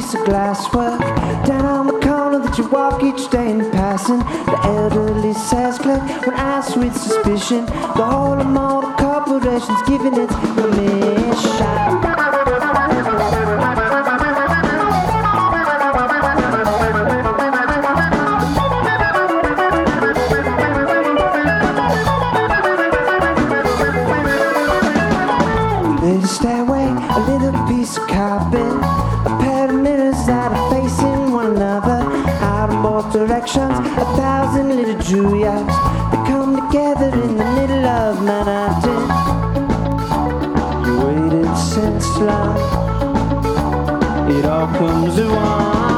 piece of glasswork down on the corner that you walk each day in passing. The elderly says click when asked with suspicion. The whole immortal corporation's giving its permission. A stairway, a little piece of carpet, a pair of mirrors that are facing one another, out in both directions, 1,000 little Juilliards that come together in the middle of Manhattan. You waited since lunch, it all comes at once.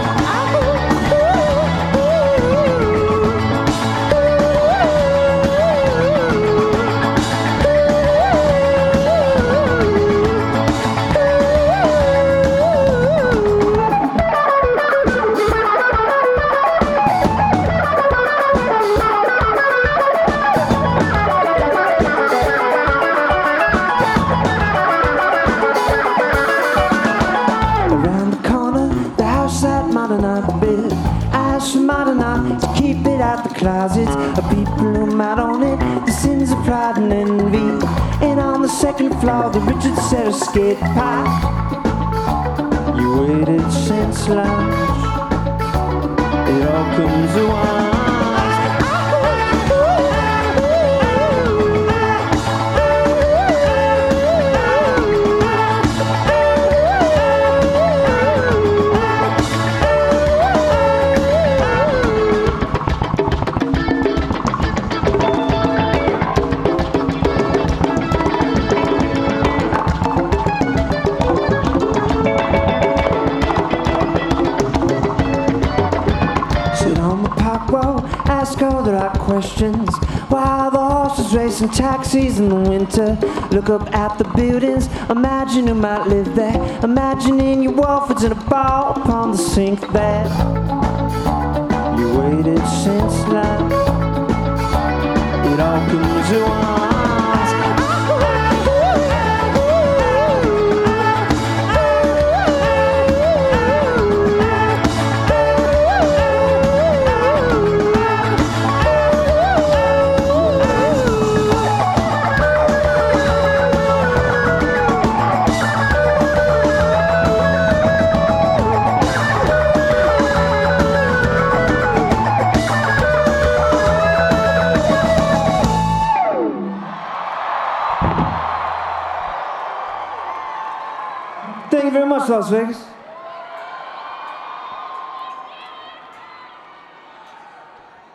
Ask for modern art to keep it out the closets of people who might own it. The sins of pride and envy. And on the second floor, the Richard Serra skate park. You waited since lunch. It all comes at once. Ask all the right questions while the horses race in taxis in the winter. Look up at the buildings, imagine who might live there. Imagining your Walfords in a bar upon the sink there. You waited since lunch, it all comes at once. Thank you very much, Las Vegas.